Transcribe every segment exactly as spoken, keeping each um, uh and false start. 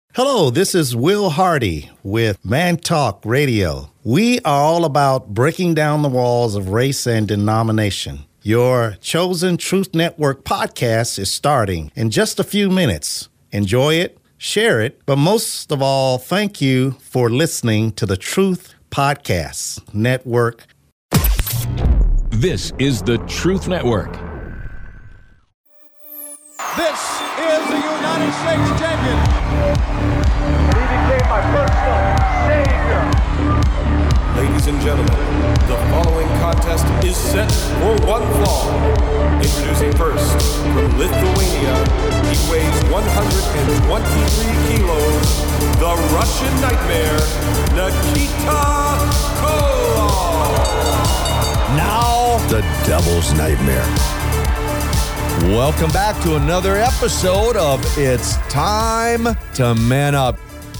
Hello, this is Will Hardy with Man Talk Radio. We are all about breaking down the walls of race and denomination. Your Chosen Truth Network podcast is starting in just a few minutes. Enjoy it, share it, but most of all, thank you for listening to the Truth Podcast Network. This is the Truth Network. This is the United States champion. He became my personal savior. Ladies and gentlemen, the following contest is set for one fall. Introducing first, from Lithuania, he weighs one hundred twenty-three kilos, the Russian Nightmare, Nikita Koloff. Now, the Devil's Nightmare. Welcome back to another episode of It's Time to Man Up.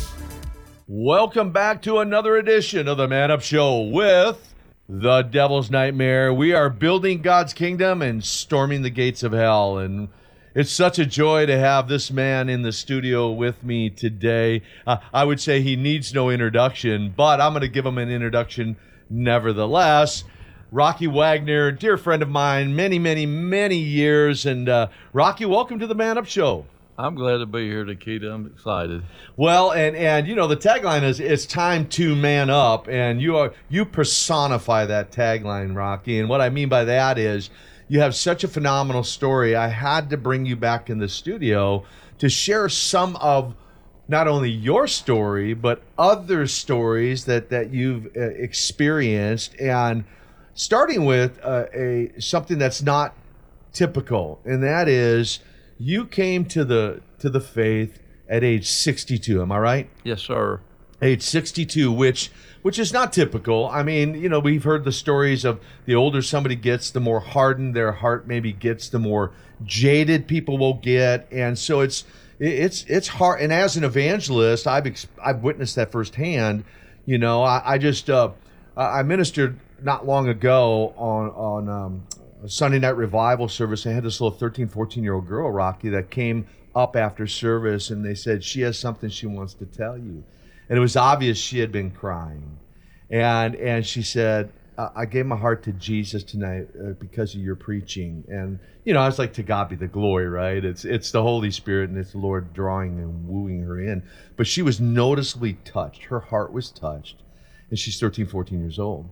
Welcome back to another edition of the Man Up Show with the Devil's Nightmare. We are building God's kingdom and storming the gates of hell. And it's such a joy to have this man in the studio with me today. Uh, I would say he needs no introduction, but I'm going to give him an introduction nevertheless. Rocky Wagner, dear friend of mine, many, many, many years. And uh, Rocky, welcome to the Man Up Show. I'm glad to be here, Nikita. I'm excited. Well, and and you know, the tagline is "It's time to man up," and you are you personify that tagline, Rocky. And what I mean by that is you have such a phenomenal story. I had to bring you back in the studio to share some of not only your story but other stories that that you've uh, experienced, and starting with uh, a something that's not typical, and that is you came to the to the faith at age sixty-two. Am I right? Yes, sir. Age sixty-two, which which is not typical. I mean, you know, we've heard the stories of the older somebody gets, the more hardened their heart maybe gets, the more jaded people will get, and so it's it's it's hard. And as an evangelist, I've ex- I've witnessed that firsthand. You know, I, I just uh, I ministered not long ago on on um, a Sunday night revival service. I had this little thirteen, fourteen year old girl, Rocky, that came up after service, and they said she has something she wants to tell you. And it was obvious she had been crying. And and she said, I gave my heart to Jesus tonight uh, because of your preaching. And, you know, I was like, to God be the glory, right? It's it's the Holy Spirit, and it's the Lord drawing and wooing her in. But she was noticeably touched. Her heart was touched. And she's thirteen, fourteen years old.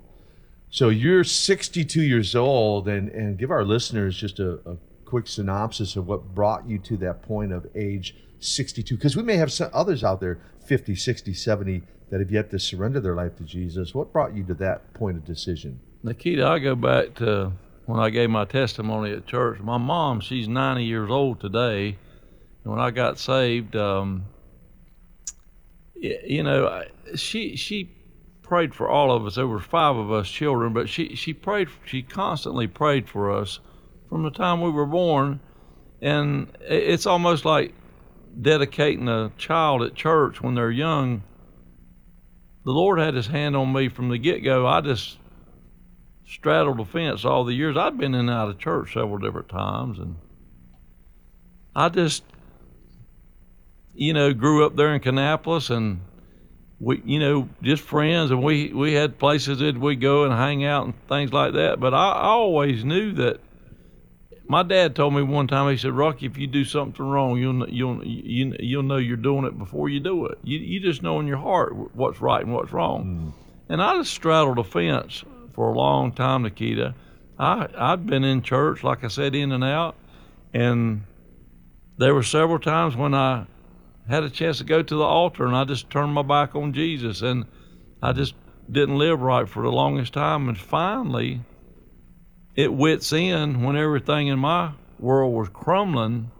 So you're sixty-two years old, and, and give our listeners just a, a quick synopsis of what brought you to that point of age sixty-two. Because we may have some others out there, fifty, sixty, seventy, that have yet to surrender their life to Jesus. What brought you to that point of decision? Nikita, I go back to when I gave my testimony at church. My mom, she's ninety years old today. And when I got saved, um, you know, she she prayed for all of us. There were five of us children, but she, she prayed, she constantly prayed for us from the time we were born. And it's almost like dedicating a child at church when they're young. The Lord had his hand on me from the get-go. I just straddled the fence all the years. I'd been in and out of church several different times, and I just, you know, grew up there in Kannapolis, and we, you know, just friends, and we, we had places that we go and hang out and things like that. But I, I always knew that. My dad told me one time, he said, Rocky, if you do something wrong, you'll you'll you, you'll know you're doing it before you do it. You you just know in your heart what's right and what's wrong. Mm. And I just straddled the fence for a long time, Nikita. I I'd been in church, like I said, in and out, and there were several times when I had a chance to go to the altar, and I just turned my back on Jesus, and I just didn't live right for the longest time. And finally, at wit's end, when everything in my world was crumbling,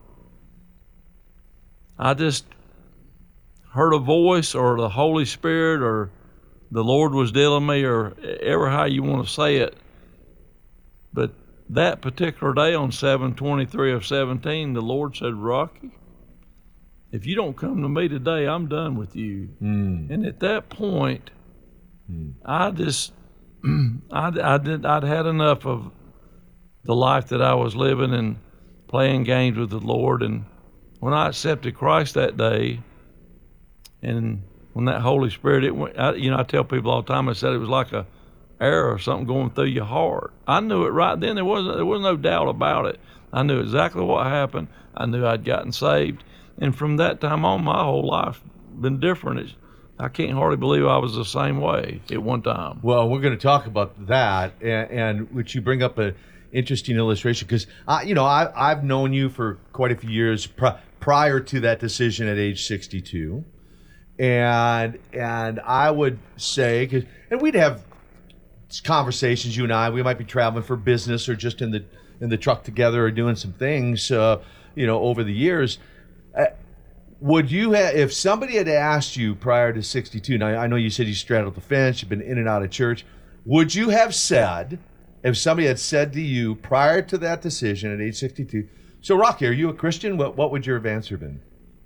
I just heard a voice, or the Holy Spirit, or the Lord was dealing me, or ever how you want to say it. But that particular day on seven twenty-three of seventeen, the Lord said, Rocky, if you don't come to me today, I'm done with you. Mm. And at that point, mm. I just, I, I did, I'd had enough of the life that I was living and playing games with the Lord. And when I accepted Christ that day, And when that Holy Spirit, it went, I, you know, I tell people all the time, I said it was like a arrow or something going through your heart. I knew it right then. There wasn't, there was no doubt about it. I knew exactly what happened. I knew I'd gotten saved. And from that time on, my whole life been different. It's, I can't hardly believe I was the same way at one time. Well, we're going to talk about that, and, and which you bring up an interesting illustration, because I, you know, I, I've known you for quite a few years pr- prior to that decision at age sixty-two, and and I would say, cause, and we'd have conversations, you and I. We might be traveling for business or just in the in the truck together or doing some things, uh, you know, over the years. Uh, Would you have, if somebody had asked you prior to sixty-two, now I know you said you straddled the fence, you've been in and out of church, would you have said, if somebody had said to you prior to that decision at age sixty-two, so Rocky, are you a Christian? What, what would your answer been?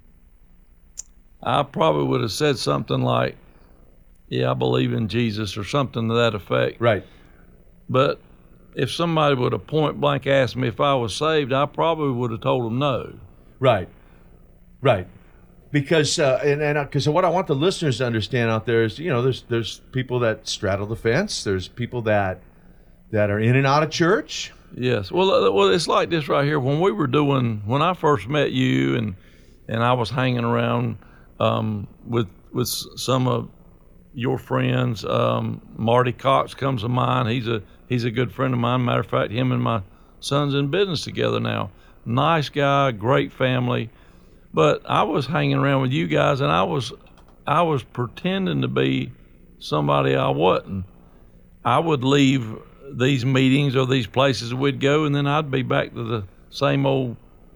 I probably would have said something like, yeah, I believe in Jesus, or something to that effect. Right. But if somebody would have point blank asked me if I was saved, I probably would have told them no. Right. Right. Because uh, and and because what I want the listeners to understand out there is, you know, there's there's people that straddle the fence. There's people that that are in and out of church. Yes. Well, uh, well, it's like this right here. When we were doing, when I first met you, and and I was hanging around um, with with some of your friends, um, Marty Cox comes to mind. He's a he's a good friend of mine. Matter of fact, him and my son's in business together now. Nice guy, great family. But I was hanging around with you guys, and I was, I was pretending to be somebody I wasn't. I would leave these meetings or these places we'd go, and then I'd be back to the same old,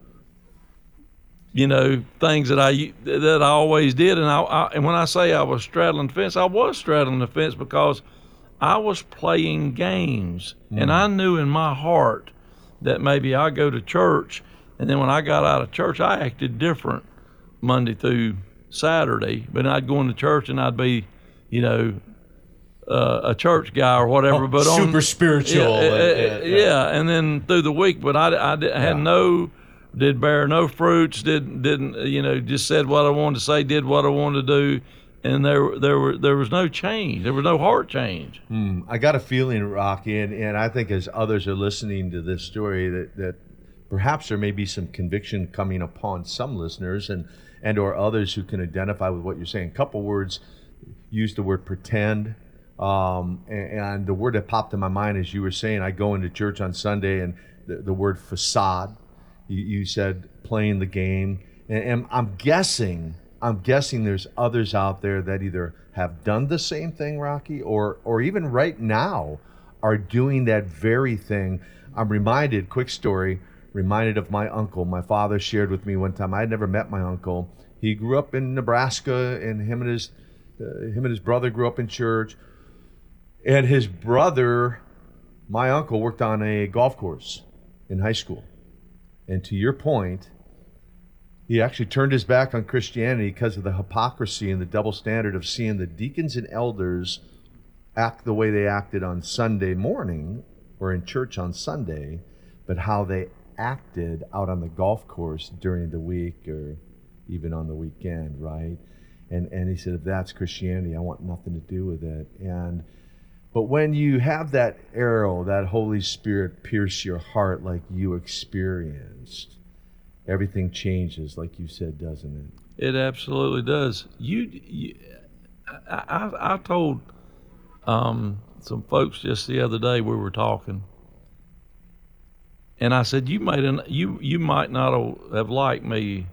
you know, things that I that I always did. And I, I and when I say I was straddling the fence, I was straddling the fence because I was playing games, mm. and I knew in my heart that maybe I go to church. And then when I got out of church, I acted different Monday through Saturday. But I'd go into church and I'd be, you know, uh, a church guy or whatever. Oh, but super on, spiritual. Yeah, uh, uh, yeah, yeah, and then through the week, but I, I, I had yeah. no, did bear no fruits, didn't, didn't, you know, just said what I wanted to say, did what I wanted to do. And there, there were, there was no change. There was no heart change. Mm, I got a feeling, Rocky, and, and I think as others are listening to this story, that, that perhaps there may be some conviction coming upon some listeners and, and or others who can identify with what you're saying. A couple words, use the word pretend. Um, and, and the word that popped in my mind as you were saying, I go into church on Sunday, and the, the word facade, you, you said playing the game. And, and I'm guessing, I'm guessing there's others out there that either have done the same thing, Rocky, or or even right now are doing that very thing. I'm reminded, quick story, reminded of my uncle. My father shared with me one time. I had never met my uncle. He grew up in Nebraska, and him and his uh, him and his brother grew up in church. And his brother, my uncle, worked on a golf course in high school. And to your point, he actually turned his back on Christianity because of the hypocrisy and the double standard of seeing the deacons and elders act the way they acted on Sunday morning or in church on Sunday, but how they acted out on the golf course during the week or even on the weekend, right? And and he said, if that's Christianity, I want nothing to do with it. And but when you have that arrow, that Holy Spirit pierce your heart like you experienced, everything changes, like you said, doesn't it? It absolutely does. You, you I, I, I told um, some folks just the other day, we were talking, and I said, you might you you might not have liked me,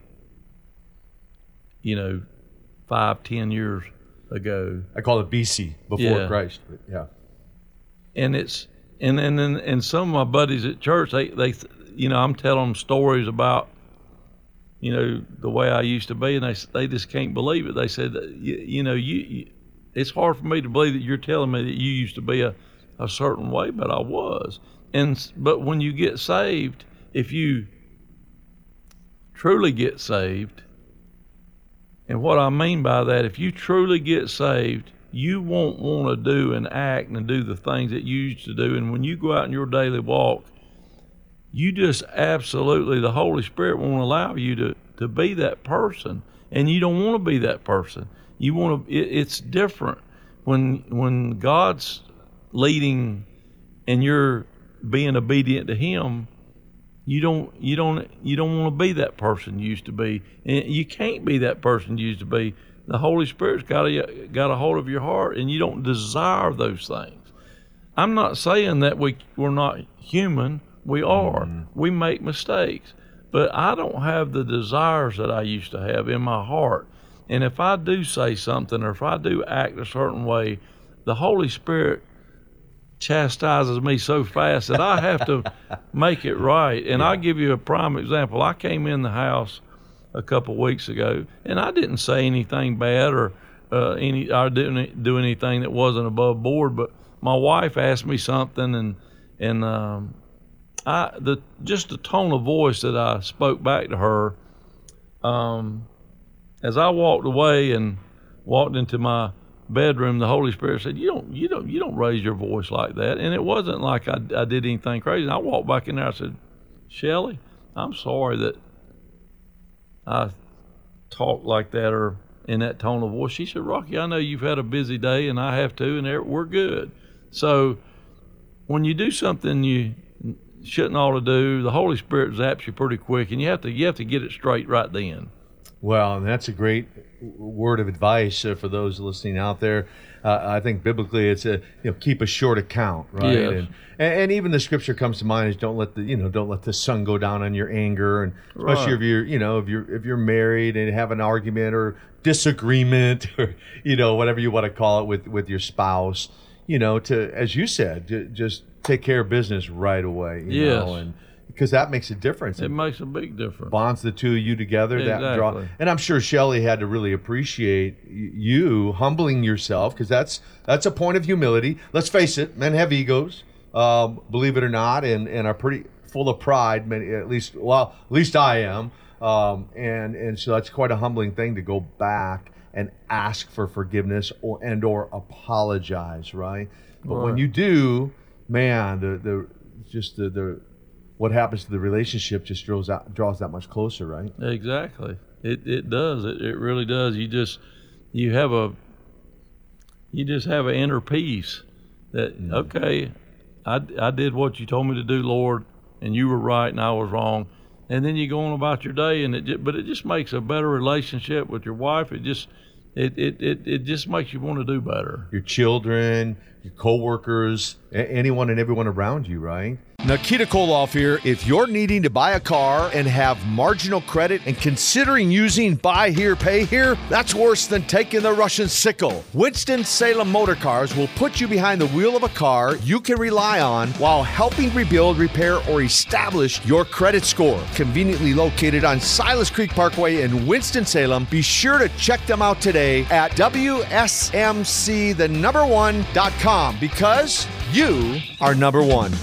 you know, five, ten years ago. I call it B C, before yeah. Christ. But yeah. And it's and and and, and some of my buddies at church, they they you know, I'm telling them stories about, you know, the way I used to be, and they they just can't believe it. They said, you, you know, you, you it's hard for me to believe that you're telling me that you used to be a, a certain way, but I was. And but when you get saved, if you truly get saved, and what I mean by that, if you truly get saved, you won't want to do and act and do the things that you used to do. And when you go out in your daily walk, you just absolutely, the Holy Spirit won't allow you to, to be that person. and you don't want to be that person. You want to. It, it's different when when God's leading and you're being obedient to Him. You don't you don't you don't want to be that person you used to be, and you can't be that person you used to be. The Holy Spirit's got a got a hold of your heart, and you don't desire those things. I'm not saying that we we're not human. We are. Mm-hmm. We make mistakes, but I don't have the desires that I used to have in my heart. And if I do say something, or if I do act a certain way, the Holy Spirit chastises me so fast that I have to make it right. And yeah. I'll give you a prime example. I came in the house a couple weeks ago, and I didn't say anything bad or uh, any. I didn't do anything that wasn't above board. But my wife asked me something, and and um, I the just the tone of voice that I spoke back to her. Um, as I walked away and walked into my bedroom, the Holy Spirit said, "You don't, you don't, you don't raise your voice like that." And it wasn't like I, I did anything crazy. And I walked back in there. I said, "Shelley, I'm sorry that I talked like that or in that tone of voice." She said, "Rocky, I know you've had a busy day, and I have too, and we're good." So when you do something you shouldn't ought to do, the Holy Spirit zaps you pretty quick, and you have to you have to get it straight right then. Well, and that's a great word of advice uh, for those listening out there. Uh, I think biblically it's a you know keep a short account, right? Yes. And, and and even the scripture comes to mind is don't let the you know don't let the sun go down on your anger, and especially Right. if you're you know if you're if you're married and have an argument or disagreement or you know whatever you want to call it with with your spouse, you know to as you said j- just take care of business right away. You Yes. know, and because that makes a difference. It makes a big difference. Bonds the two of you together. That draw, Exactly. and I'm sure Shelley had to really appreciate y- you humbling yourself, because that's that's a point of humility. Let's face it, men have egos, um, believe it or not, and, and are pretty full of pride. Many, at least, well, at least I am, um, and and so that's quite a humbling thing to go back and ask for forgiveness or and or apologize, right? But when Right. you do, man, the the just the the what happens to the relationship just draws out, draws that much closer, right? Exactly. It it does. It it really does. You just you have a you just have an inner peace that Mm. okay, I I did what you told me to do, Lord, and you were right and I was wrong. And then you go on about your day, and it just, but it just makes a better relationship with your wife. It just it it it, it just makes you want to do better. Your children, your coworkers, a- anyone and everyone around you, right? Nikita Koloff here. If you're needing to buy a car and have marginal credit and considering using buy here, pay here, that's worse than taking the Russian sickle. Winston-Salem Motor Cars will put you behind the wheel of a car you can rely on while helping rebuild, repair, or establish your credit score. Conveniently located on Silas Creek Parkway in Winston-Salem, be sure to check them out today at W S M C the number one dot com because you are number one.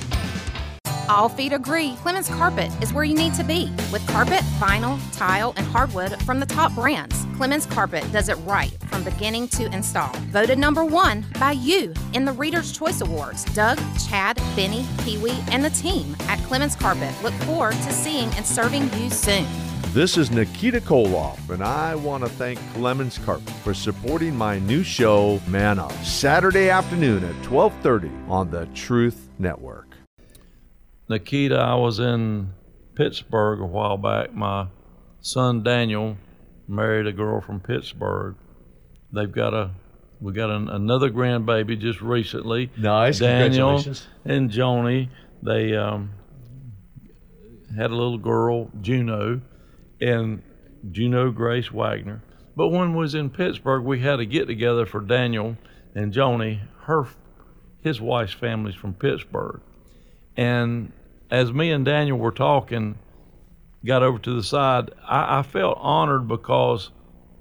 All feet agree Clemens Carpet is where you need to be. With carpet, vinyl, tile, and hardwood from the top brands, Clemens Carpet does it right from beginning to install. Voted number one by you in the Reader's Choice Awards. Doug, Chad, Benny, Pee-wee, and the team at Clemens Carpet look forward to seeing and serving you soon. This is Nikita Koloff, and I want to thank Clemens Carpet for supporting my new show, Man Up, Saturday afternoon at twelve thirty on the Truth Network. Nikita, I was in Pittsburgh a while back. My son Daniel married a girl from Pittsburgh. They've got a, we got an, another grandbaby just recently. Nice, Daniel congratulations. and Joni, they um, had a little girl, Juno, and Juno Grace Wagner. But when we was in Pittsburgh, we had a get together for Daniel and Joni. Her, his wife's family's from Pittsburgh. And as me and Daniel were talking, got over to the side, I, I felt honored because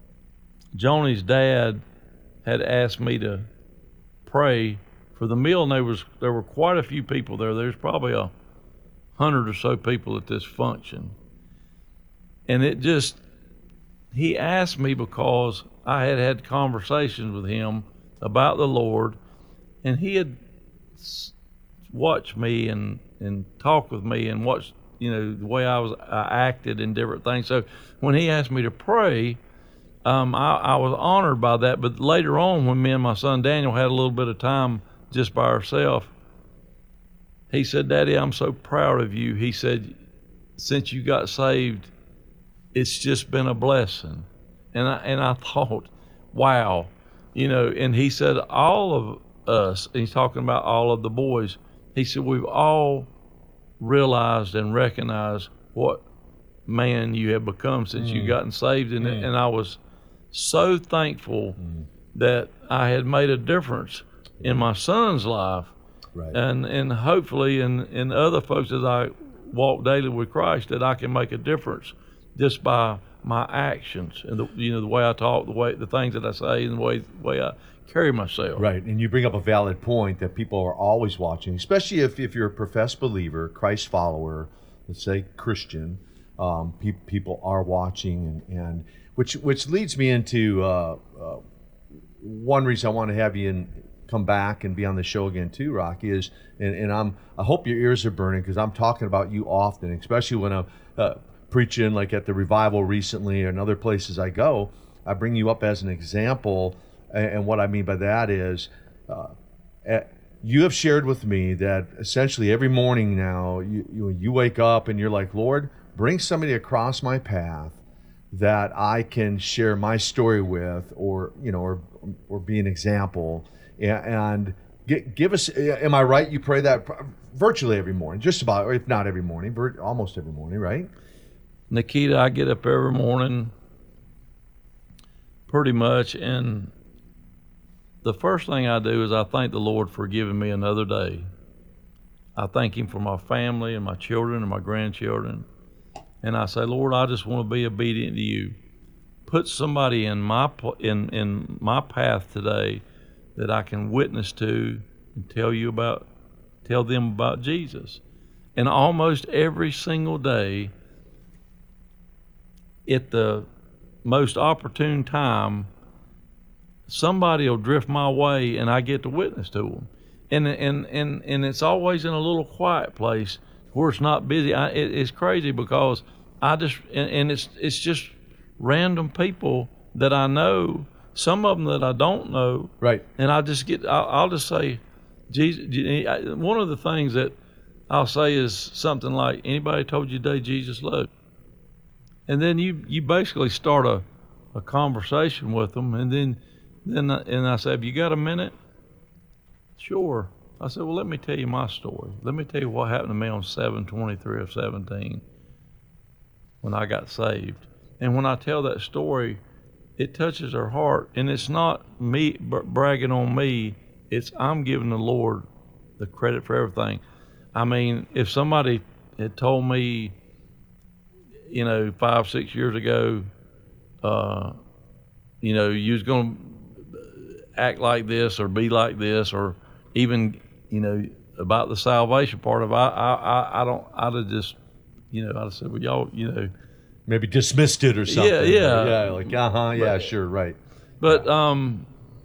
Joni's dad had asked me to pray for the meal, and there was there were quite a few people there. There's probably a hundred or so people at this function. And it just, he asked me because I had had conversations with him about the Lord, and he had watched me and, and talked with me and watched, you know, the way I was I acted and different things. So when he asked me to pray, um, I, I was honored by that. But later on, when me and my son Daniel had a little bit of time just by ourselves, he said, Daddy, I'm so proud of you. He said, since you got saved, it's just been a blessing. And I, and I thought, wow, you know, and he said, all of us, and he's talking about all of the boys, he said, we've all realized and recognized what man you have become since mm. you gotten saved. And, mm. and I was so thankful mm. that I had made a difference in my son's life. Right. And and hopefully in, in other folks as I walk daily with Christ, that I can make a difference just by my actions and the you know the way I talk, the way the things that I say, and the way the way I carry myself. Right. And you bring up a valid point that people are always watching, especially if, if you're a professed believer, Christ follower, let's say Christian, um, pe- people are watching, and, and which which leads me into uh, uh, one reason I want to have you in. Come back and be on the show again too, Rocky, is and, and I'm I hope your ears are burning, because I'm talking about you often, especially when I'm uh, preaching like at the revival recently and other places I go. I bring you up as an example, and, and what I mean by that is uh, at, you have shared with me that essentially every morning now you, you you wake up and you're like, Lord, bring somebody across my path that I can share my story with, or you know, or or be an example. And give us, am I right? You pray that virtually every morning, just about, or if not every morning, almost every morning, right? Nikita, I get up every morning pretty much, and the first thing I do is I thank the Lord for giving me another day. I thank Him for my family and my children and my grandchildren. And I say, Lord, I just want to be obedient to you. Put somebody in my in in my path today that I can witness to and tell you about, tell them about Jesus. And almost every single day, at the most opportune time, somebody will drift my way and I get to witness to them. And and and, and it's always in a little quiet place where it's not busy. I, it, it's crazy because I just, and, and it's it's just random people that I know, some of them that I don't know. Right. And I just get, I'll, I'll just say, Jesus. One of the things that I'll say is something like, anybody told you today Jesus loved you? And then you, you basically start a, a conversation with them, and then then I, and I say, have you got a minute? Sure. I said, well, let me tell you my story. Let me tell you what happened to me on seven twenty-three of seventeen when I got saved. And when I tell that story, it touches their heart, and it's not me bragging on me. It's I'm giving the Lord the credit for everything. I mean, if somebody had told me, you know, five, six years ago, uh, you know, you was going to act like this or be like this, or even, you know, about the salvation part of it, I, I, I don't, I'd have just, you know, I'd have said, well, y'all, you know, maybe dismissed it or something. Yeah, yeah. Yeah, like, uh-huh, yeah, right. Sure, right. But um,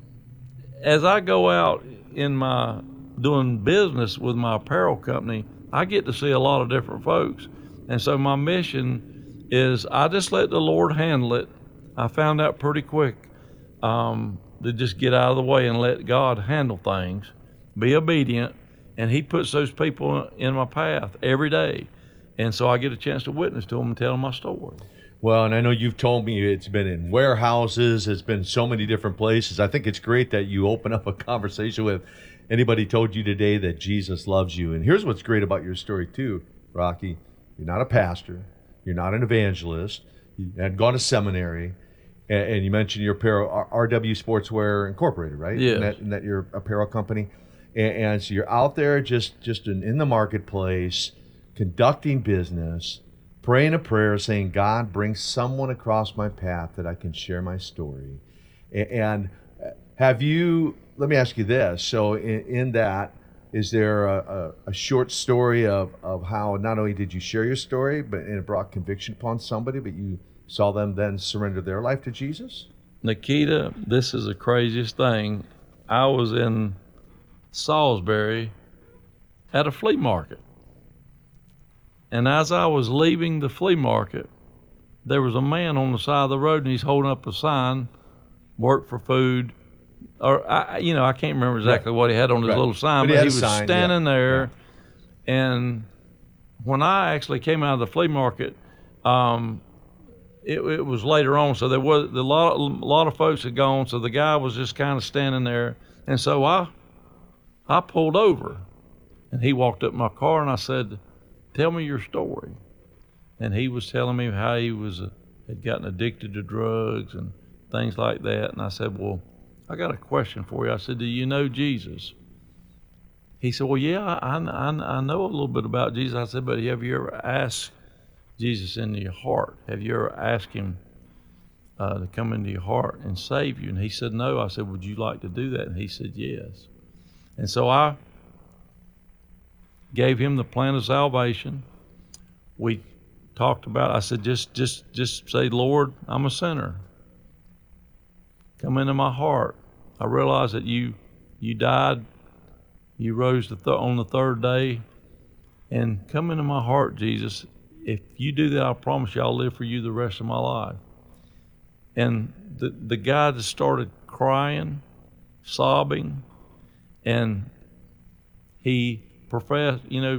as I go out in my, doing business with my apparel company, I get to see a lot of different folks. And so my mission is I just let the Lord handle it. I found out pretty quick um, to just get out of the way and let God handle things, be obedient, and He puts those people in my path every day. And so I get a chance to witness to them and tell them my story. Well, and I know you've told me it's been in warehouses, it's been so many different places. I think it's great that you open up a conversation with anybody told you today that Jesus loves you. And here's what's great about your story too, Rocky. You're not a pastor. You're not an evangelist. You hadn't gone to seminary. And, and you mentioned your apparel, R W Sportswear Incorporated, right? Yes. And that, and that your apparel company. And, and so you're out there just, just in, in the marketplace, conducting business, praying a prayer, saying, God, bring someone across my path that I can share my story. And have you, let me ask you this. So in, in that, is there a, a, a short story of, of how not only did you share your story, but and it brought conviction upon somebody, but you saw them then surrender their life to Jesus? Nikita, this is the craziest thing. I was in Salisbury at a flea market. And as I was leaving the flea market, there was a man on the side of the road, and he's holding up a sign, work for food, or I, you know, I can't remember exactly right. what he had on his right. little sign, but, but he, he was sign, standing yeah. there. Yeah. And when I actually came out of the flea market, um, it, it was later on, so there was a lot, a lot of folks had gone, so the guy was just kind of standing there, and so I, I pulled over, and he walked up my car, and I said, "Tell me your story." And he was telling me how he was uh, had gotten addicted to drugs and things like that, and I said, "Well, I got a question for you." I said, "Do you know Jesus?" He said, "Well, yeah, I, I, I know a little bit about Jesus." I said, "But have you ever asked Jesus into your heart? Have you ever asked him uh, to come into your heart and save you?" And he said, "No." I said, "Would you like to do that?" And he said, "Yes." And so I gave him the plan of salvation. We talked about, I said, just, just, just say, "Lord, I'm a sinner. Come into my heart. I realize that you, you died, you rose the th- on the third day, and come into my heart, Jesus. If you do that, I promise you I'll live for you the rest of my life." And the, the guy just started crying, sobbing, and he professed, you know,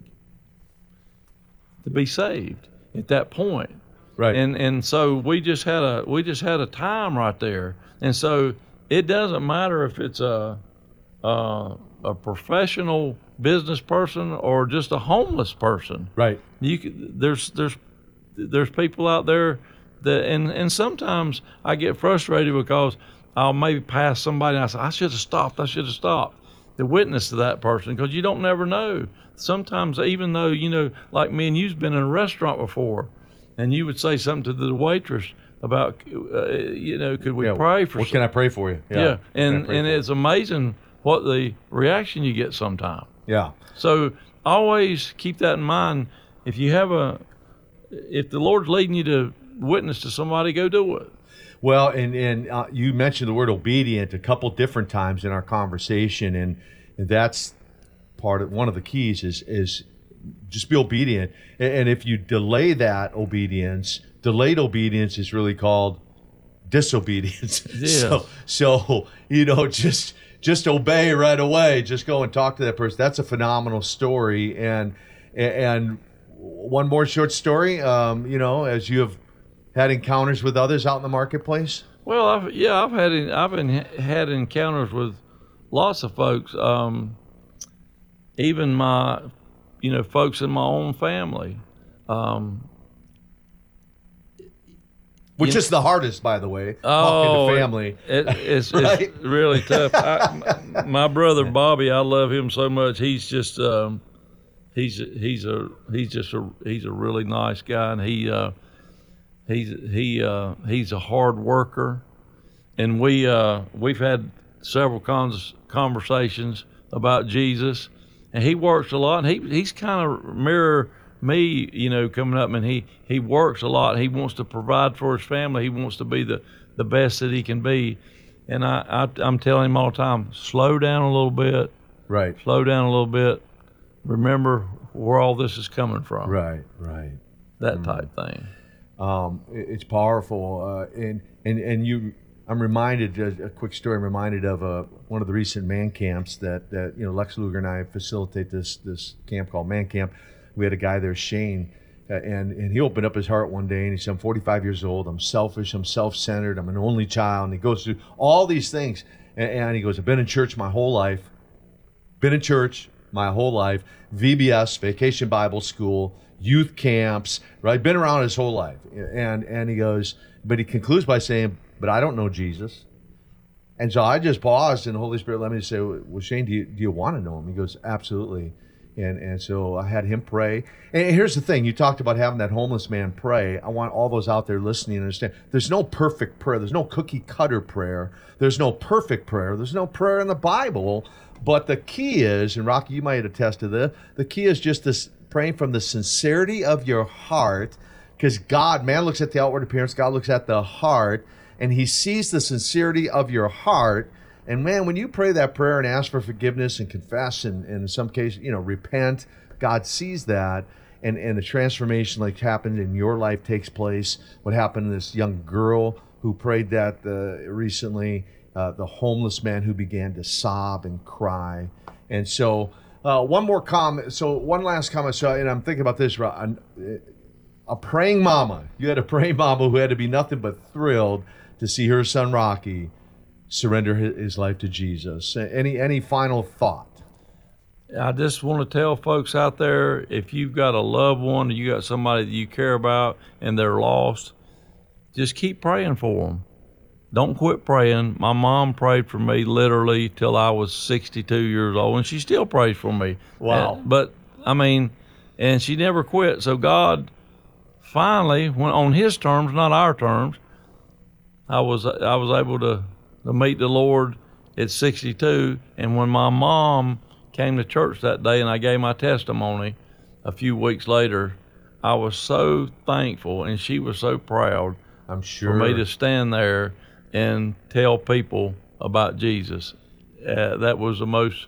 to be saved at that point. Right. And and so we just had a we just had a time right there. And so it doesn't matter if it's a a, a professional business person or just a homeless person. Right. You could, there's there's there's people out there that and and sometimes I get frustrated because I'll maybe pass somebody and I say, "I should have stopped. I should have stopped." The witness to that person, because you don't never know. Sometimes, even though, you know, like me and you've been in a restaurant before, and you would say something to the waitress about, uh, you know, could we yeah, pray for? What some- can I pray for you? Yeah, yeah. and and for it's amazing what the reaction you get sometimes. Yeah. So always keep that in mind. If you have a, if the Lord's leading you to witness to somebody, go do it. Well, and and uh, you mentioned the word obedient a couple different times in our conversation, and, and that's part of one of the keys is is just be obedient. And, and if you delay that obedience, delayed obedience is really called disobedience. Yeah. So so you know just just obey right away. Just go and talk to that person. That's a phenomenal story. And and one more short story. Um, you know, as you have had encounters with others out in the marketplace? Well, I've, yeah, I've had I've been had encounters with lots of folks, um, even my, you know, folks in my own family. Um, Which is know, the hardest, by the way, oh, talking to family. It, it's, right? it's really tough. I, my, my brother Bobby, I love him so much. He's just um, he's he's a he's just a he's a really nice guy, and he. Uh, He's he uh, he's a hard worker, and we uh, we've had several cons- conversations about Jesus, and he works a lot. And he he's kind of mirror me, you know, coming up, and he, he works a lot. He wants to provide for his family. He wants to be the, the best that he can be, and I, I I'm telling him all the time, slow down a little bit. Right. Slow down a little bit. Remember where all this is coming from. Right. Right. That mm. type thing. Um, it's powerful, uh, and and and you. I'm reminded a, a quick story. I'm reminded of uh, one of the recent man camps that, that you know Lex Luger and I facilitate this this camp called Man Camp. We had a guy there, Shane, uh, and and he opened up his heart one day and he said, "I'm forty-five years old. I'm selfish. I'm self-centered. I'm an only child." And he goes through all these things, and, and he goes, "I've been in church my whole life. Been in church my whole life. V B S, Vacation Bible School, youth camps, right? Been around his whole life." And and he goes, but he concludes by saying, "But I don't know Jesus." And so I just paused, and the Holy Spirit let me say, "Well, Shane, do you, do you want to know him?" He goes, "Absolutely." And and so I had him pray. And here's the thing. You talked about having that homeless man pray. I want all those out there listening to understand. There's no perfect prayer. There's no cookie-cutter prayer. There's no perfect prayer. There's no prayer in the Bible. But the key is, and Rocky, you might attest to this, the key is just this praying from the sincerity of your heart, because God, man looks at the outward appearance, God looks at the heart, and he sees the sincerity of your heart. And man, when you pray that prayer and ask for forgiveness and confess and, and in some cases, you know, repent, God sees that. and, and a transformation like happened in your life takes place. What happened to this young girl who prayed that uh, recently, uh, the homeless man who began to sob and cry. And so uh, one more comment. So one last comment. So, and I'm thinking about this, a, a praying mama. You had a praying mama who had to be nothing but thrilled to see her son Rocky surrender his life to Jesus. Any any final thought? I just want to tell folks out there, if you've got a loved one, you got somebody that you care about and they're lost, just keep praying for them. Don't quit praying. My mom prayed for me literally till I was sixty-two years old, and she still prays for me. Wow. And, but, I mean, and she never quit. So God finally, went on his terms, not our terms, I was I was able to, to meet the Lord at sixty-two. And when my mom came to church that day and I gave my testimony a few weeks later, I was so thankful, and she was so proud, I'm sure, for me to stand there and tell people about Jesus. Uh, that was the most,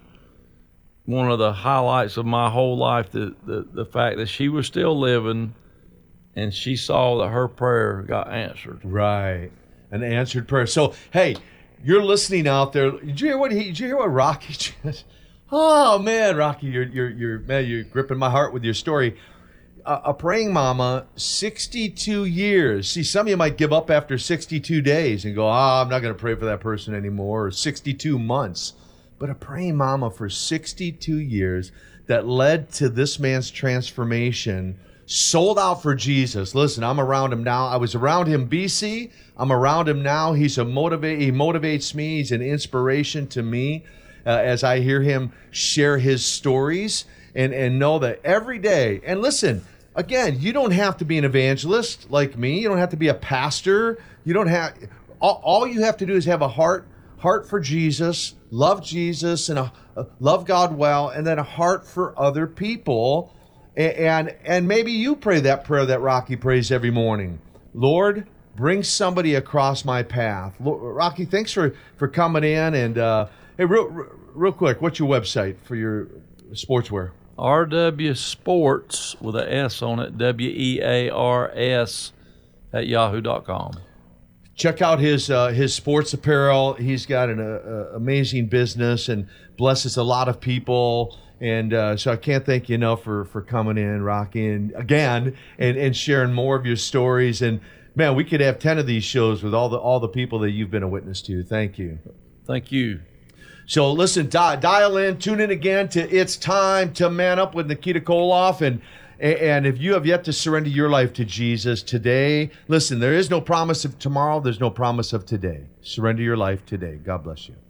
one of the highlights of my whole life, the, the, the fact that she was still living and she saw that her prayer got answered. Right. An answered prayer. So, hey, you're listening out there. Did you hear what he, did you hear what Rocky just, oh man, Rocky, you're, you're, you're, man, you're gripping my heart with your story. A, a praying mama, sixty-two years. See, some of you might give up after sixty-two days and go, ah, oh, I'm not going to pray for that person anymore, or sixty-two months. But a praying mama for sixty-two years that led to this man's transformation, sold out for Jesus. Listen, I'm around him now. I was around him B C. I'm around him now. He's a motivate. He motivates me. He's an inspiration to me uh, as I hear him share his stories and, and know that every day. And listen, again, you don't have to be an evangelist like me. You don't have to be a pastor. You don't have. All, all you have to do is have a heart heart for Jesus, love Jesus, and a, a, love God well, and then a heart for other people. And and maybe you pray that prayer that Rocky prays every morning. Lord, bring somebody across my path. Rocky, thanks for, for coming in. And uh, hey, real, real quick, what's your website for your sportswear? R W Sports with an S on it, W E A R S at yahoo dot com. Check out his uh, his sports apparel. He's got an uh, amazing business and blesses a lot of people. And uh, so I can't thank you enough for, for coming in, Rocky, and again, and, and sharing more of your stories. And man, we could have ten of these shows with all the all the people that you've been a witness to. Thank you. Thank you. So listen, di- dial in, tune in again to It's Time to Man Up with Nikita Koloff. And and if you have yet to surrender your life to Jesus today, listen, there is no promise of tomorrow. There's no promise of today. Surrender your life today. God bless you.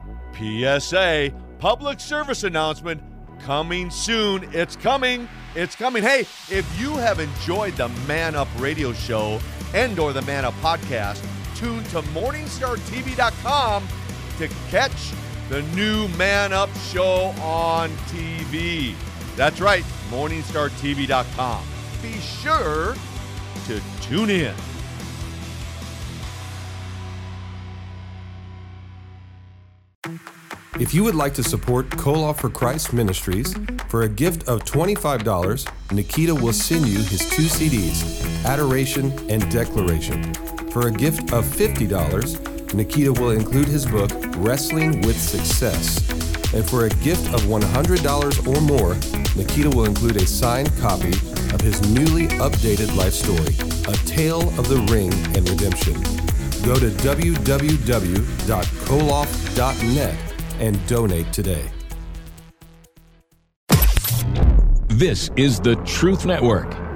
P S A, public service announcement, coming soon. It's coming. It's coming. Hey, if you have enjoyed the Man Up radio show and or the Man Up podcast, tune to morningstar t v dot com to catch the new Man Up show on T V. That's right, morningstar t v dot com. Be sure to tune in. If you would like to support Koloff for Christ Ministries, for a gift of twenty-five dollars, Nikita will send you his two C Ds, Adoration and Declaration. For a gift of fifty dollars, Nikita will include his book, Wrestling with Success. And for a gift of one hundred dollars or more, Nikita will include a signed copy of his newly updated life story, A Tale of the Ring and Redemption. Go to w w w dot koloff dot net and donate today. This is the Truth Network.